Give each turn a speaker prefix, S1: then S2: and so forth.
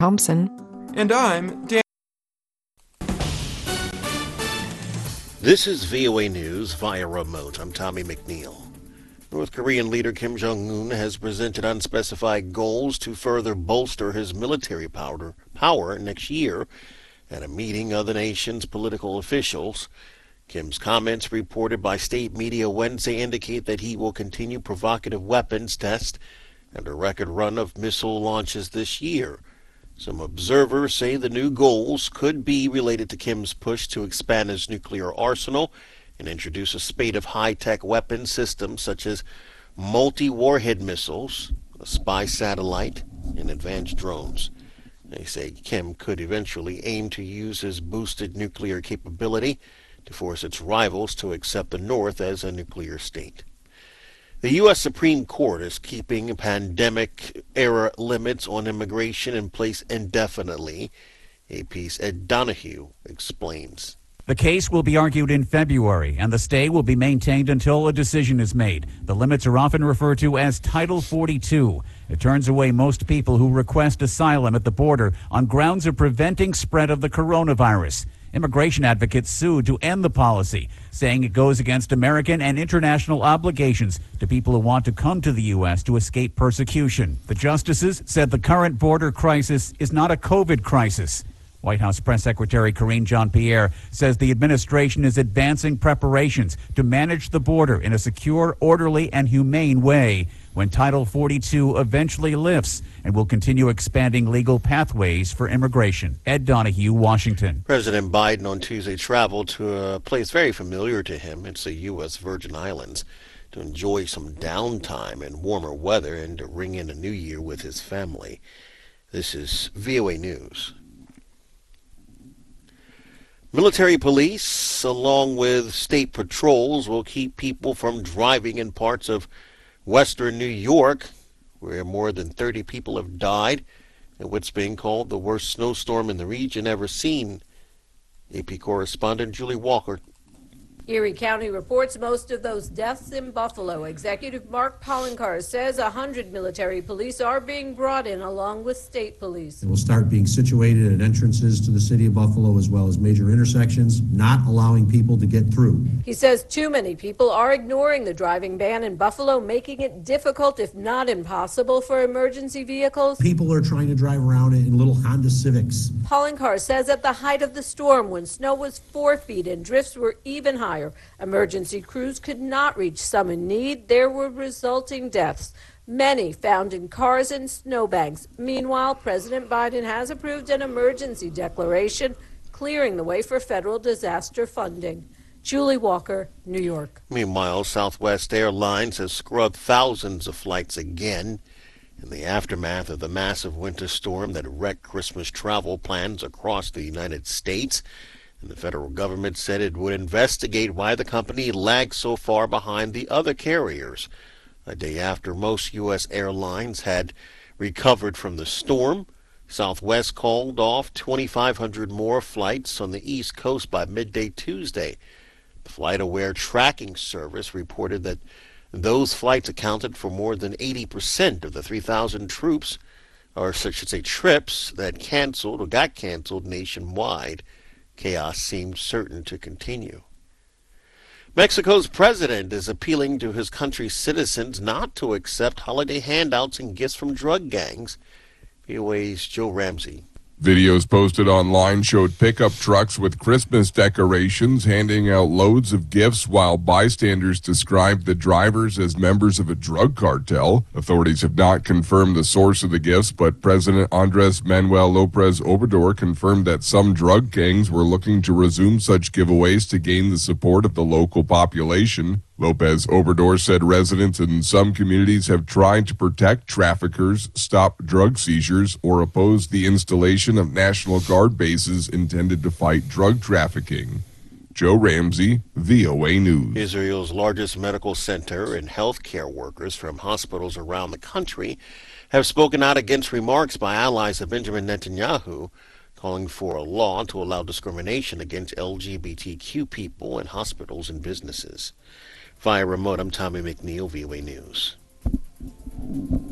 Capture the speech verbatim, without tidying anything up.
S1: Thompson.
S2: And I'm Dan.
S3: This is V O A News via remote. I'm Tommy McNeil. North Korean leader Kim Jong-un has presented unspecified goals to further bolster his military power, power next year at a meeting of the nation's political officials. Kim's comments, reported by state media Wednesday, indicate that he will continue provocative weapons tests and a record run of missile launches this year. Some observers say the new goals could be related to Kim's push to expand his nuclear arsenal and introduce a spate of high-tech weapon systems such as multi-warhead missiles, a spy satellite, and advanced drones. They say Kim could eventually aim to use his boosted nuclear capability to force its rivals to accept the North as a nuclear state. The U S Supreme Court is keeping pandemic-era limits on immigration in place indefinitely. A P's Ed Donahue explains.
S4: The case will be argued in February, and the stay will be maintained until a decision is made. The limits are often referred to as Title forty-two. It turns away most people who request asylum at the border on grounds of preventing spread of the coronavirus. Immigration advocates sued to end the policy, saying it goes against American and international obligations to people who want to come to the U S to escape persecution. The justices said the current border crisis is not a COVID crisis. White House Press Secretary Karine Jean-Pierre says the administration is advancing preparations to manage the border in a secure, orderly, and humane way when Title forty-two eventually lifts, and will continue expanding legal pathways for immigration. Ed Donahue, Washington.
S3: President Biden on Tuesday traveled to a place very familiar to him. It's the U S Virgin Islands to enjoy some downtime and warmer weather and to ring in a new year with his family. This is V O A News. Military police, along with state patrols, will keep people from driving in parts of western New York, where more than thirty people have died in what's being called the worst snowstorm in the region ever seen. A P correspondent Julie Walker.
S5: Erie County reports most of those deaths in Buffalo. Executive Mark Poloncarz says one hundred military police are being brought in along with state police.
S6: It will start being situated at entrances to the city of Buffalo as well as major intersections, not allowing people to get through.
S5: He says too many people are ignoring the driving ban in Buffalo, making it difficult, if not impossible, for emergency vehicles.
S6: People are trying to drive around in little Honda Civics.
S5: Poloncarz says at the height of the storm, when snow was four feet and drifts were even higher, emergency crews could not reach some in need. There were resulting deaths, many found in cars and snowbanks. Meanwhile, President Biden has approved an emergency declaration, clearing the way for federal disaster funding. Julie Walker, New York.
S3: Meanwhile, Southwest Airlines has scrubbed thousands of flights again in the aftermath of the massive winter storm that wrecked Christmas travel plans across the United States. And the federal government said it would investigate why the company lagged so far behind the other carriers. A day after most U S airlines had recovered from the storm, Southwest called off twenty-five hundred more flights on the East Coast by midday Tuesday. The FlightAware tracking service reported that those flights accounted for more than eighty percent of the three thousand troops, or I should say trips, that canceled or got canceled nationwide. Chaos seemed certain to continue. Mexico's president is appealing to his country's citizens not to accept holiday handouts and gifts from drug gangs. V O A's Joe Ramsey.
S7: Videos posted online showed pickup trucks with Christmas decorations handing out loads of gifts, while bystanders described the drivers as members of a drug cartel. Authorities have not confirmed the source of the gifts, but President Andres Manuel Lopez Obrador confirmed that some drug gangs were looking to resume such giveaways to gain the support of the local population. Lopez Obrador said residents in some communities have tried to protect traffickers, stop drug seizures, or oppose the installation of National Guard bases intended to fight drug trafficking. Joe Ramsey, V O A News.
S3: Israel's largest medical center and healthcare workers from hospitals around the country have spoken out against remarks by allies of Benjamin Netanyahu, calling for a law to allow discrimination against L G B T Q people in hospitals and businesses. Via remote, I'm Tommy McNeil, V O A News.